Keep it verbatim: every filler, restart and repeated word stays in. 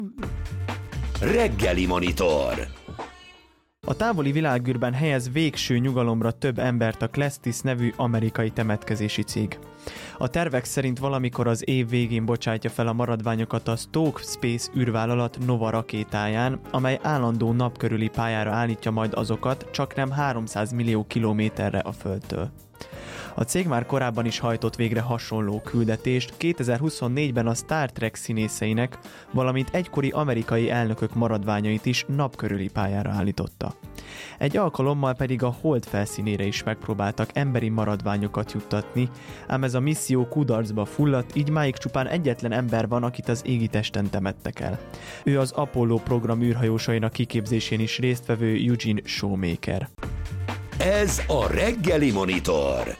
Reggeli Monitor. A távoli világűrben helyez végső nyugalomra több embert a Klestis nevű amerikai temetkezési cég. A tervek szerint valamikor az év végén bocsátja fel a maradványokat a Stoke Space űrvállalat Nova rakétáján, amely állandó napkörüli pályára állítja majd azokat csaknem háromszáz millió kilométerre a Földtől. A cég már korábban is hajtott végre hasonló küldetést, kétezer-huszonnégyben a Star Trek színészeinek, valamint egykori amerikai elnökök maradványait is napkörüli pályára állította. Egy alkalommal pedig a Hold felszínére is megpróbáltak emberi maradványokat juttatni, ám ez a misszió kudarcba fulladt, így máig csupán egyetlen ember van, akit az égitesten temettek el. Ő az Apollo program űrhajósainak kiképzésén is résztvevő Eugene Shoemaker. Ez a Reggeli Monitor.